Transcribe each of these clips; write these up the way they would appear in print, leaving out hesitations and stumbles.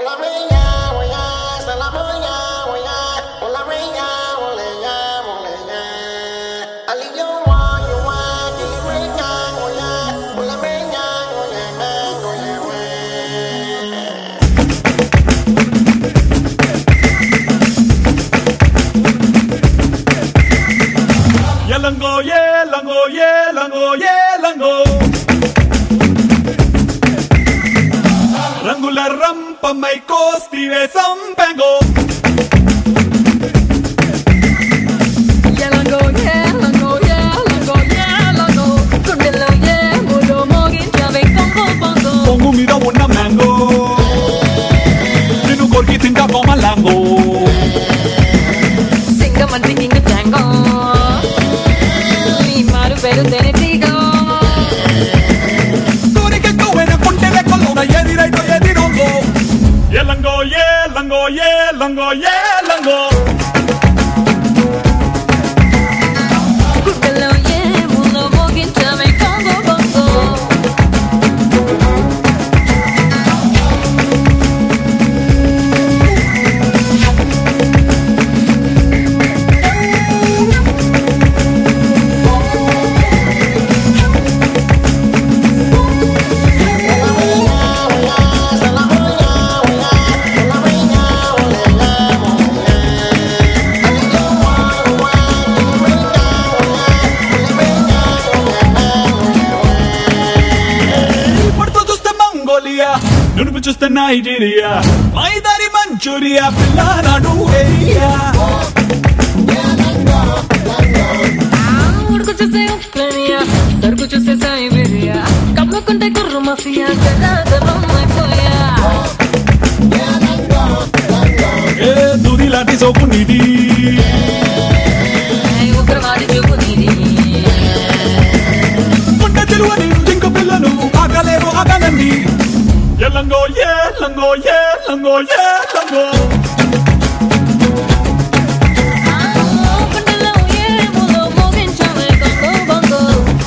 Rangular rampa mai costi ve sampango. Yelango, yelango, yelango, yelango. Kundelo ye, mulo mogin chave kongo bongo. Kongo mira una mango. Ninu korki tinda koma lango. Singa mandi kinga tango. Ni maru peru tene tigo. Yelango, yelango, yelango, yelango. Kundelo ye, mulo mogin chave kongo bongo. Nunu chuste Nigeria, Maidari Manchuria, Pilana Nueria. Urku chuse Ucrania, Turku chuse Siberia. Kamu kunte kurru mafia, kada mai poya. Dudi lati sopunidi. Ukravadi chupunidi. Kunte tiluani jinko pillanu, agalevo aganandi. Yelango, yelango, yelango, yelango. Kundelo ye, mulo mogin chave kongo bongo.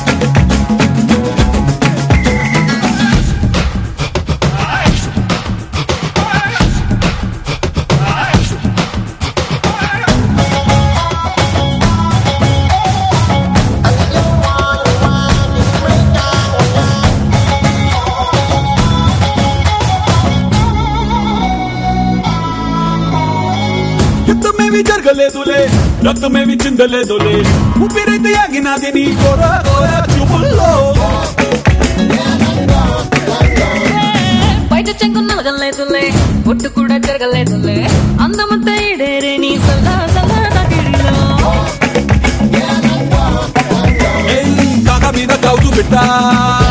युद्ध में भी जरगले दुले, रक्त में भी चिंदले Dhule. ऊपिरे Yagi ना देनी कोरा कोरा चुपुल्लो. బయట చెంగు నలగలేదులే ఒట్టు కూడా జరగలేదులే అందమంతా ఈడేరే నీ సల్లా సల్లా నగిరిలో Hey, kaga మీద కౌజు బిడ్డ.